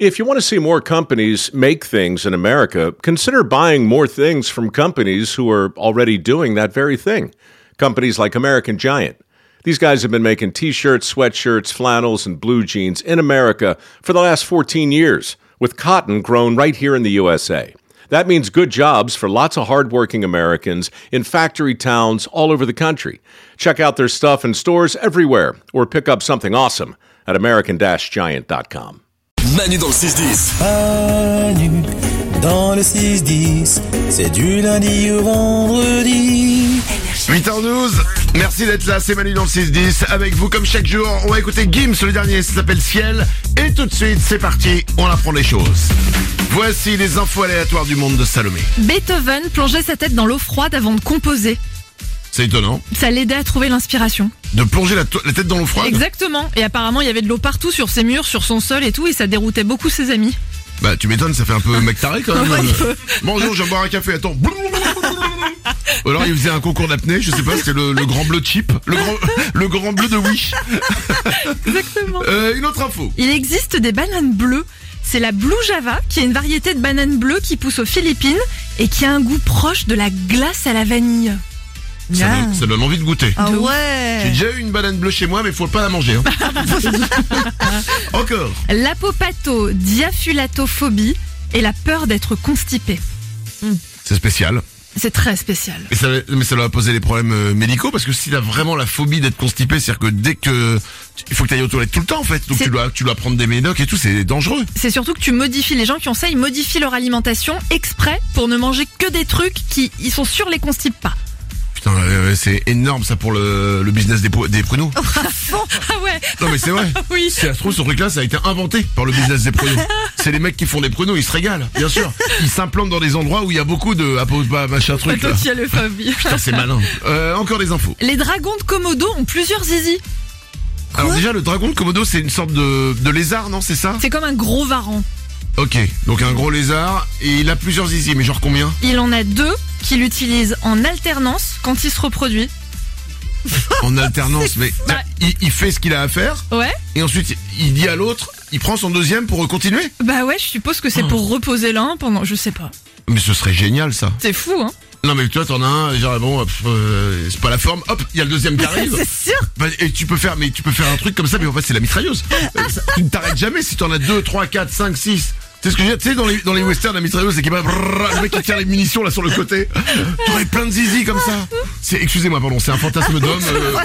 If you want to see more companies make things in America, consider buying more things from companies who are already doing that very thing. Companies like American Giant. These guys have been making t-shirts, sweatshirts, flannels, and blue jeans in America for the last 14 years, with cotton grown right here in the USA. That means good jobs for lots of hardworking Americans in factory towns all over the country. Check out their stuff in stores everywhere, or pick up something awesome at American-Giant.com. Manu dans le 6-10. Manu dans le 6-10, c'est du lundi au vendredi. 8h12, merci d'être là, c'est Manu dans le 6-10. Avec vous comme chaque jour, on va écouter Gims, le dernier, ça s'appelle Ciel. Et tout de suite, c'est parti, on apprend les choses. Voici les infos aléatoires du monde de Salomé. Beethoven plongeait sa tête dans l'eau froide avant de composer. C'est étonnant. Ça l'aidait à trouver l'inspiration. De plonger la tête dans l'eau froide. Exactement. Et apparemment, il y avait de l'eau partout sur ses murs, sur son sol et tout, et ça déroutait beaucoup ses amis. Bah, tu m'étonnes, ça fait un peu mec taré quand même. Bonjour, je viens boire un café, attends. Ou alors il faisait un concours d'apnée, je sais pas, c'était le grand bleu cheap, le grand bleu de Wish. Exactement. Une autre info. Il existe des bananes bleues. C'est la Blue Java, qui est une variété de banane bleue qui pousse aux Philippines et qui a un goût proche de la glace à la vanille. Ça donne envie de goûter. Ah ouais. J'ai déjà eu une banane bleue chez moi, mais faut pas la manger. Hein. Encore. L'apopatodiaphulatophobie et la peur d'être constipé. C'est spécial. C'est très spécial. Mais ça doit poser des problèmes médicaux, parce que si t'as vraiment la phobie d'être constipé, c'est-à-dire que dès que il faut que t'ailles aux toilettes tout le temps en fait, donc tu dois prendre des médocs et tout, c'est dangereux. C'est surtout que tu modifies, les gens qui ont ça, ils modifient leur alimentation exprès pour ne manger que des trucs qui, ils sont sûrs les constipent pas. Putain, c'est énorme ça pour le business des pruneaux. Ah ouais. Non mais c'est vrai. Oui. Si ça se trouve, ce truc-là, ça a été inventé par le business des pruneaux. C'est les mecs qui font des pruneaux, ils se régalent, bien sûr. Ils s'implantent dans des endroits où il y a beaucoup de machin truc. Là. Putain, c'est malin. Encore des infos. Les dragons de Komodo ont plusieurs zizi. Alors déjà, le dragon de Komodo, c'est une sorte de lézard, non, c'est ça? C'est comme un gros varan. Ok, donc un gros lézard, et il a plusieurs zizi, mais genre combien? Il en a 2 qu'il utilise en alternance quand il se reproduit. En alternance, mais il fait ce qu'il a à faire. Ouais. Et ensuite, il dit à l'autre, il prend son deuxième pour continuer. Bah ouais, je suppose que c'est pour reposer l'un pendant, je sais pas. Mais ce serait génial, ça. C'est fou, hein. Non mais toi t'en as un, genre bon, c'est pas la forme, hop, il y a le deuxième qui arrive. C'est sûr. Bah, et tu peux faire un truc comme ça, mais en fait c'est la mitrailleuse. Tu ne t'arrêtes jamais si t'en as 2, 3, 4, 5, 6. Tu sais ce que je veux dire? Tu sais dans les westerns, la mitrailleuse, c'est qu'il va le mec qui tire les munitions là sur le côté. T'aurais plein de zizi comme ça. Excusez-moi, pardon, c'est un fantasme d'homme.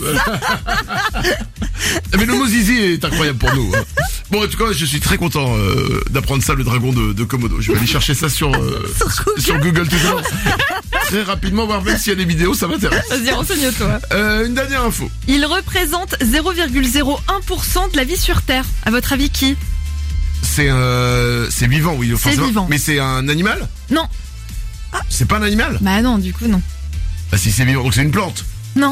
Mais le mot zizi est incroyable pour nous. Bon, en tout cas, je suis très content d'apprendre ça, le dragon de Komodo. Je vais aller chercher ça sur Google tout à l'heure. Très rapidement, voir même s'il y a des vidéos, ça m'intéresse. Vas-y, renseigne-toi. Une dernière info. Il représente 0,01% de la vie sur Terre. À votre avis, qui? C'est vivant, oui, forcément. C'est vivant. Mais c'est un animal? Non. C'est pas un animal? Bah non, du coup, non. Bah si c'est vivant, donc c'est une plante. Non.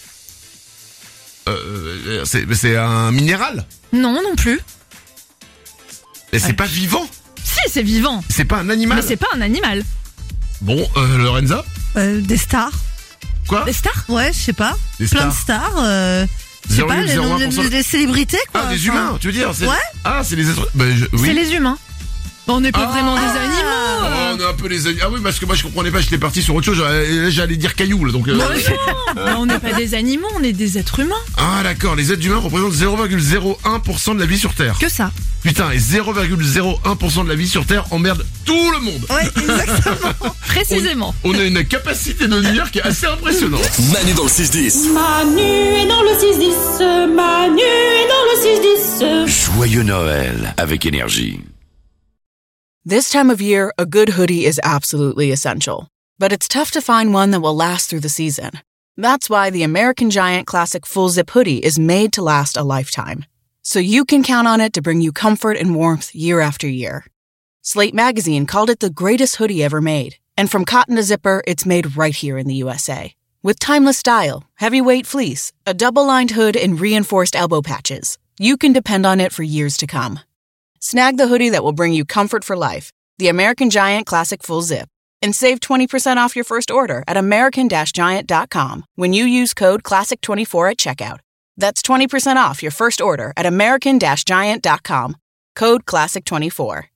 C'est un minéral? Non, non plus. Mais c'est pas vivant? Si, c'est vivant. C'est pas un animal? Mais c'est pas un animal. Bon, Lorenza? Des stars. Quoi? Des stars? Ouais, je sais pas. Des Plein de stars. Je sais pas, les célébrités quoi. Ah, des humains, tu veux dire? Ouais. Ah, c'est les êtres. Bah, oui. C'est les humains. On n'est pas vraiment des animaux. Oh, on est un peu les animaux. Ah oui, parce que moi je comprenais pas, j'étais parti sur autre chose. J'allais dire caillou là, donc. Non, on n'est pas des animaux, on est des êtres humains. Ah d'accord, les êtres humains représentent 0,01% de la vie sur Terre. Que ça. Putain, et 0,01% de la vie sur Terre emmerde tout le monde. Ouais, exactement. Précisément. On a une capacité de nuire qui est assez impressionnante. Manu dans le 6-10. Manu est dans le 6-10. Manu est dans le 6-10. Joyeux Noël avec Énergie. This time of year, a good hoodie is absolutely essential. But it's tough to find one that will last through the season. That's why the American Giant Classic Full Zip Hoodie is made to last a lifetime. So you can count on it to bring you comfort and warmth year after year. Slate Magazine called it the greatest hoodie ever made. And from cotton to zipper, it's made right here in the USA. With timeless style, heavyweight fleece, a double-lined hood, and reinforced elbow patches, you can depend on it for years to come. Snag the hoodie that will bring you comfort for life, the American Giant Classic Full Zip, and save 20% off your first order at American-Giant.com when you use code CLASSIC24 at checkout. That's 20% off your first order at American-Giant.com. Code CLASSIC24.